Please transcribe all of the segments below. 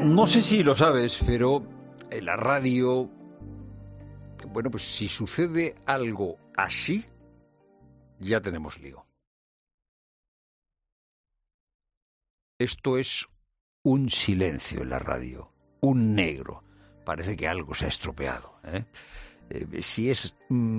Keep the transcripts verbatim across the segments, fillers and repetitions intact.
No sé si lo sabes, pero en la radio, bueno, pues si sucede algo así, ya tenemos lío. Esto es un silencio en la radio, un negro. Parece que algo se ha estropeado, ¿eh? Eh, si es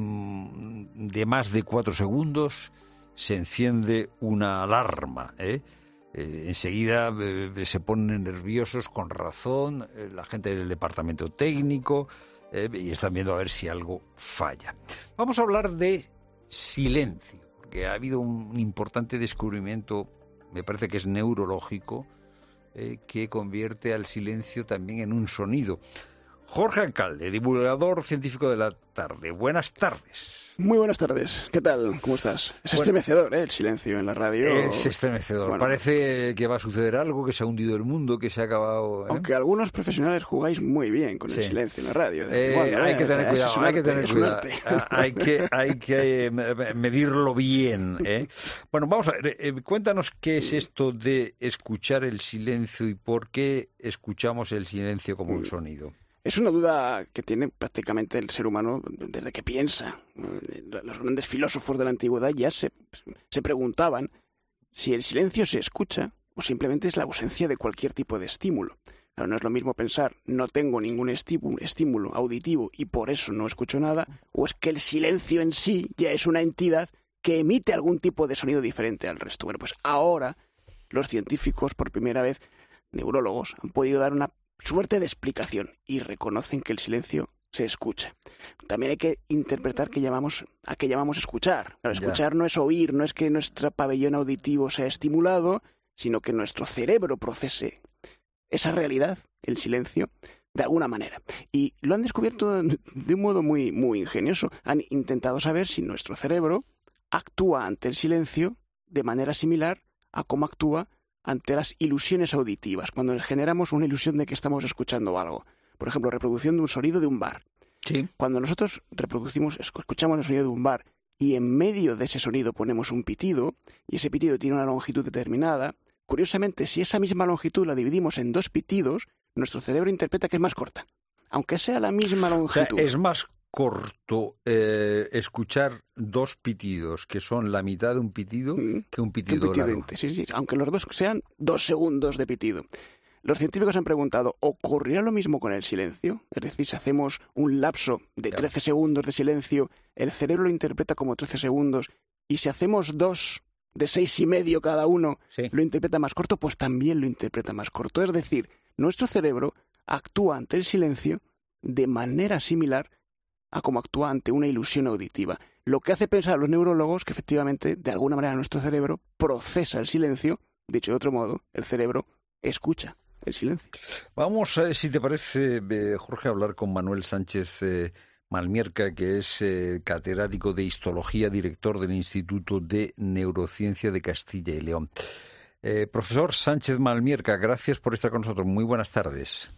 mmm, de más de cuatro segundos, se enciende una alarma, ¿eh? Eh, enseguida eh, se ponen nerviosos con razón eh, la gente del departamento técnico eh, y están viendo a ver si algo falla. Vamos a hablar de silencio, porque ha habido un importante descubrimiento, me parece que es neurológico, eh, que convierte al silencio también en un sonido. Jorge Alcalde, divulgador científico de la tarde. Buenas tardes. Muy buenas tardes. ¿Qué tal? ¿Cómo estás? Es bueno, estremecedor, ¿eh? El silencio en la radio. Es estremecedor. Bueno, parece que va a suceder algo, que se ha hundido el mundo, que se ha acabado... ¿eh? Aunque algunos profesionales jugáis muy bien con sí. el silencio en la radio. Eh, bueno, hay, eh, que tener cuidado, hay que tener cuidado. Hay que Hay que medirlo bien, ¿eh? Bueno, vamos a ver. Eh, cuéntanos qué es esto de escuchar el silencio y por qué escuchamos el silencio como un sonido. Es una duda que tiene prácticamente el ser humano desde que piensa. Los grandes filósofos de la antigüedad ya se, se preguntaban si el silencio se escucha o simplemente es la ausencia de cualquier tipo de estímulo. Claro, no es lo mismo pensar, no tengo ningún estímulo, estímulo auditivo y por eso no escucho nada, o es que el silencio en sí ya es una entidad que emite algún tipo de sonido diferente al resto. Bueno, pues ahora los científicos, por primera vez, neurólogos, han podido dar una suerte de explicación y reconocen que el silencio se escucha. También hay que interpretar qué llamamos, a qué llamamos escuchar. Claro, escuchar yeah. no es oír, no es que nuestro pabellón auditivo sea estimulado, sino que nuestro cerebro procese esa realidad, el silencio, de alguna manera. Y lo han descubierto de un modo muy, muy ingenioso. Han intentado saber si nuestro cerebro actúa ante el silencio de manera similar a cómo actúa ante las ilusiones auditivas, cuando generamos una ilusión de que estamos escuchando algo. Por ejemplo, reproducción de un sonido de un bar. Sí. Cuando nosotros reproducimos, escuchamos el sonido de un bar y en medio de ese sonido ponemos un pitido, y ese pitido tiene una longitud determinada, curiosamente, si esa misma longitud la dividimos en dos pitidos, nuestro cerebro interpreta que es más corta, aunque sea la misma longitud. O sea, es más corto eh, escuchar dos pitidos que son la mitad de un pitido mm, que un pitido, que un pitido largo. Sí, sí, aunque los dos sean dos segundos de pitido. Los científicos han preguntado, ¿ocurrirá lo mismo con el silencio? Es decir, si hacemos un lapso de claro. trece segundos de silencio, el cerebro lo interpreta como trece segundos, y si hacemos dos de seis y medio cada uno, sí. lo interpreta más corto, pues también lo interpreta más corto. Es decir, nuestro cerebro actúa ante el silencio de manera similar a cómo actúa ante una ilusión auditiva. Lo que hace pensar a los neurólogos que efectivamente, de alguna manera, nuestro cerebro procesa el silencio. Dicho de otro modo, el cerebro escucha el silencio. Vamos a ver si te parece, Jorge, hablar con Manuel Sánchez eh, Malmierca, que es eh, catedrático de Histología, director del Instituto de Neurociencia de Castilla y León. Eh, profesor Sánchez Malmierca, gracias por estar con nosotros. Muy buenas tardes.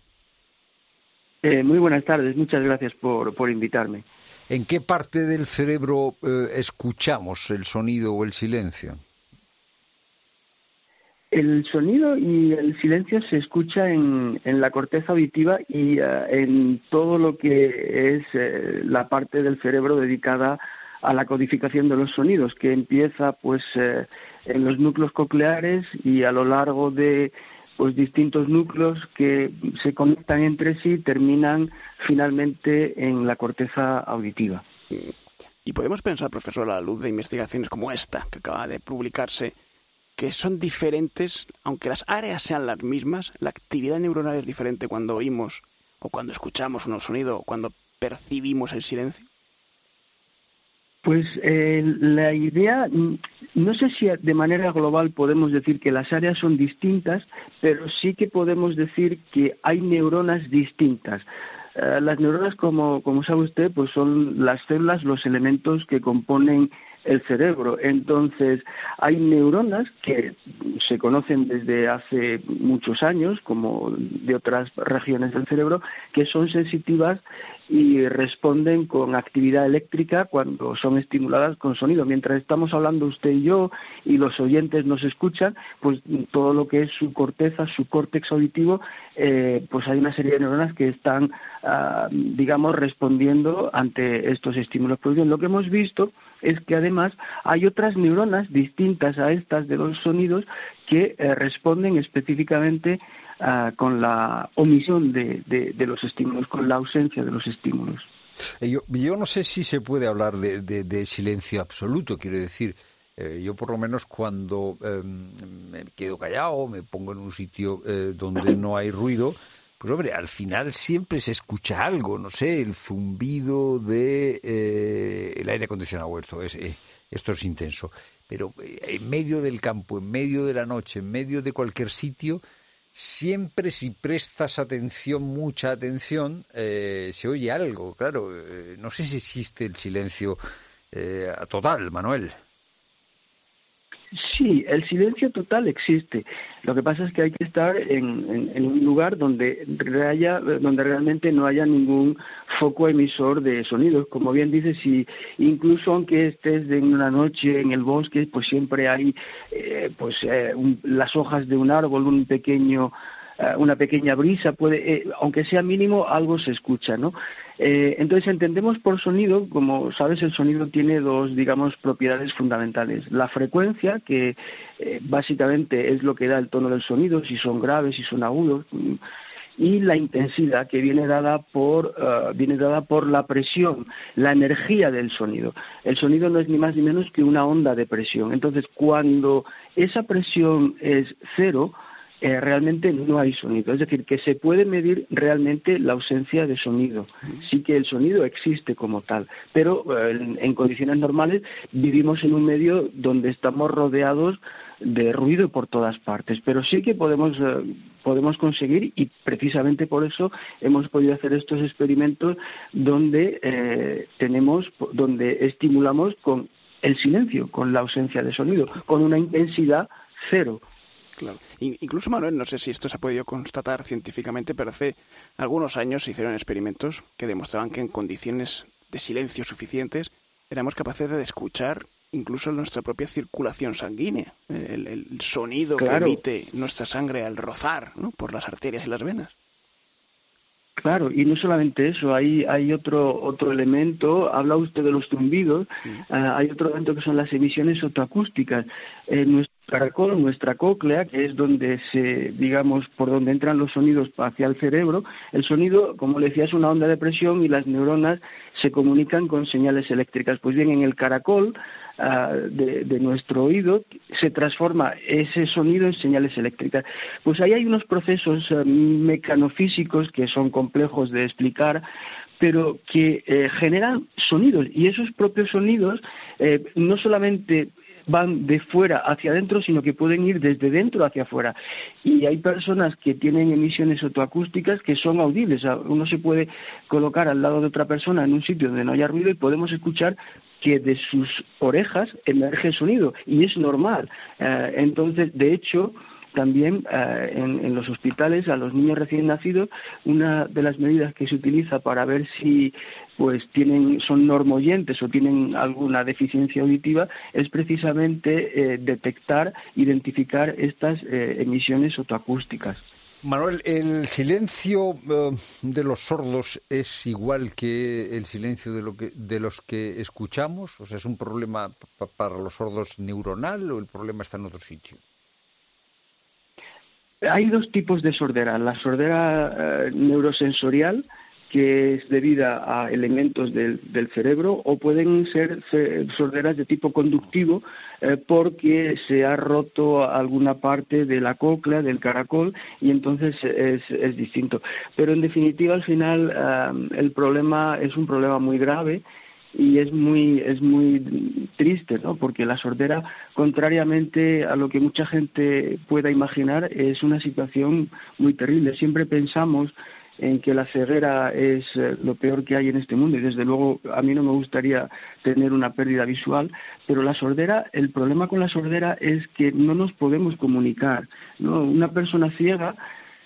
Eh, muy buenas tardes, muchas gracias por, por invitarme. ¿En qué parte del cerebro eh, escuchamos el sonido o el silencio? El sonido y el silencio se escucha en, en la corteza auditiva y uh, en todo lo que es eh, la parte del cerebro dedicada a la codificación de los sonidos, que empieza pues eh, en los núcleos cocleares y a lo largo de pues distintos núcleos que se conectan entre sí terminan finalmente en la corteza auditiva. Y podemos pensar, profesor, a la luz de investigaciones como esta, que acaba de publicarse, que son diferentes, aunque las áreas sean las mismas, la actividad neuronal es diferente cuando oímos o cuando escuchamos un sonido o cuando percibimos el silencio. Pues eh, la idea, no sé si de manera global podemos decir que las áreas son distintas, pero sí que podemos decir que hay neuronas distintas. Uh, las neuronas, como, como sabe usted, pues son las células, los elementos que componen el cerebro. Entonces, hay neuronas que se conocen desde hace muchos años, como de otras regiones del cerebro, que son sensitivas y responden con actividad eléctrica cuando son estimuladas con sonido. Mientras estamos hablando usted y yo y los oyentes nos escuchan, pues todo lo que es su corteza, su córtex auditivo, eh, pues hay una serie de neuronas que están, uh, digamos, respondiendo ante estos estímulos. Pues bien, lo que hemos visto es que además hay otras neuronas distintas a estas de los sonidos que eh, responden específicamente uh, con la omisión de, de, de los estímulos, con la ausencia de los estímulos. Yo, yo no sé si se puede hablar de, de, de silencio absoluto, quiero decir, eh, yo por lo menos cuando eh, me quedo callado, me pongo en un sitio eh, donde no hay ruido, pues hombre, al final siempre se escucha algo, no sé, el zumbido de eh, el aire acondicionado, esto es, eh, esto es intenso, pero eh, en medio del campo, en medio de la noche, en medio de cualquier sitio, siempre si prestas atención, mucha atención, eh, se oye algo, claro, eh, no sé si existe el silencio eh, total, Manuel. Sí, el silencio total existe. Lo que pasa es que hay que estar en, en, en un lugar donde, haya, donde realmente no haya ningún foco emisor de sonidos. Como bien dices, si incluso aunque estés en una noche en el bosque, pues siempre hay eh, pues eh, un, las hojas de un árbol, un pequeño una pequeña brisa, puede, eh, aunque sea mínimo, algo se escucha, ¿no? Eh, entonces entendemos por sonido, como sabes, el sonido tiene dos, digamos, propiedades fundamentales. La frecuencia, que eh, básicamente es lo que da el tono del sonido, si son graves, si son agudos, y la intensidad, que viene dada por uh, viene dada por la presión, la energía del sonido. El sonido no es ni más ni menos que una onda de presión. Entonces, cuando esa presión es cero, Eh, realmente no hay sonido, es decir, que se puede medir realmente la ausencia de sonido. Sí que el sonido existe como tal, pero eh, en, en condiciones normales vivimos en un medio donde estamos rodeados de ruido por todas partes, pero sí que podemos eh, podemos conseguir, y precisamente por eso hemos podido hacer estos experimentos donde eh, tenemos, donde estimulamos con el silencio, con la ausencia de sonido, con una intensidad cero. Claro. Incluso, Manuel, no sé si esto se ha podido constatar científicamente, pero hace algunos años se hicieron experimentos que demostraban que en condiciones de silencio suficientes éramos capaces de escuchar incluso nuestra propia circulación sanguínea, el, el sonido claro. que emite nuestra sangre al rozar, ¿no?, por las arterias y las venas. Claro, y no solamente eso, hay hay otro otro elemento, habla usted de los zumbidos, sí. uh, hay otro elemento que son las emisiones otoacústicas. Eh, nuestro caracol, nuestra cóclea, que es donde se, digamos, por donde entran los sonidos hacia el cerebro, el sonido, como le decía, es una onda de presión y las neuronas se comunican con señales eléctricas. Pues bien, en el caracol uh, de, de nuestro oído se transforma ese sonido en señales eléctricas. Pues ahí hay unos procesos uh, mecanofísicos que son complejos de explicar, pero que eh, generan sonidos, y esos propios sonidos eh, no solamente van de fuera hacia adentro, sino que pueden ir desde dentro hacia afuera. Y hay personas que tienen emisiones otoacústicas que son audibles. O sea, uno se puede colocar al lado de otra persona en un sitio donde no haya ruido y podemos escuchar que de sus orejas emerge sonido, y es normal. Eh, entonces, de hecho, también eh, en, en los hospitales a los niños recién nacidos, una de las medidas que se utiliza para ver si pues tienen son normoyentes o tienen alguna deficiencia auditiva es precisamente eh, detectar, identificar estas eh, emisiones otoacústicas. Manuel, ¿el silencio uh, de los sordos es igual que el silencio de, lo que, de los que escuchamos? O sea, ¿es un problema p- para los sordos neuronal o el problema está en otro sitio? Hay dos tipos de sordera. La sordera eh, neurosensorial, que es debida a elementos del, del cerebro, o pueden ser sorderas de tipo conductivo eh, porque se ha roto alguna parte de la cóclea, del caracol, y entonces es, es distinto. Pero en definitiva, al final, eh, el problema es un problema muy grave. Y es muy es muy triste, ¿no? Porque la sordera, contrariamente a lo que mucha gente pueda imaginar, es una situación muy terrible. Siempre pensamos en que la ceguera es lo peor que hay en este mundo, y desde luego a mí no me gustaría tener una pérdida visual, pero la sordera, el problema con la sordera es que no nos podemos comunicar, ¿no? Una persona ciega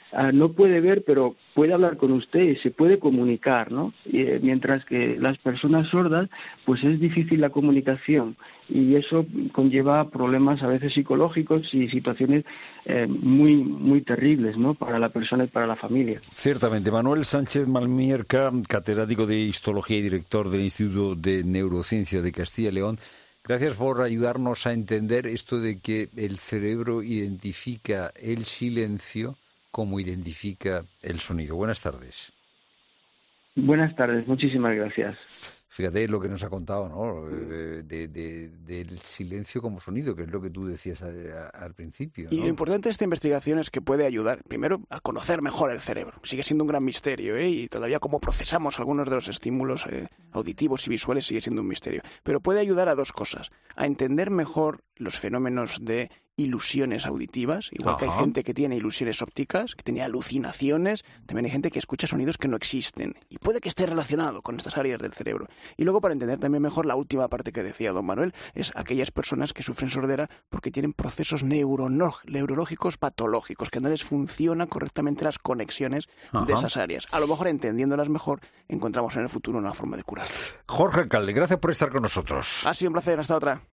uh, no puede ver, pero puede hablar con usted y se puede comunicar, ¿no? Y, eh, mientras que las personas sordas, pues es difícil la comunicación y eso conlleva problemas a veces psicológicos y situaciones eh, muy muy terribles, ¿no? Para la persona y para la familia. Ciertamente. Manuel Sánchez Malmierca, catedrático de Histología y director del Instituto de Neurociencia de Castilla y León, gracias por ayudarnos a entender esto de que el cerebro identifica el silencio como identifica el sonido. Buenas tardes. Buenas tardes, muchísimas gracias. Fíjate lo que nos ha contado, ¿no? De, de, de, del silencio como sonido, que es lo que tú decías a, a, al principio, ¿no? Y lo importante de esta investigación es que puede ayudar, primero, a conocer mejor el cerebro. Sigue siendo un gran misterio, ¿eh? Y todavía cómo procesamos algunos de los estímulos eh, auditivos y visuales sigue siendo un misterio. Pero puede ayudar a dos cosas. A entender mejor los fenómenos de ilusiones auditivas, igual Ajá. que hay gente que tiene ilusiones ópticas, que tiene alucinaciones, también hay gente que escucha sonidos que no existen y puede que esté relacionado con estas áreas del cerebro. Y luego, para entender también mejor la última parte que decía don Manuel, es aquellas personas que sufren sordera porque tienen procesos neurono- neurológicos patológicos, que no les funcionan correctamente las conexiones Ajá. de esas áreas. A lo mejor, entendiéndolas mejor, encontramos en el futuro una forma de curarlas. Jorge Alcalde, gracias por estar con nosotros. Ha sido un placer, hasta otra.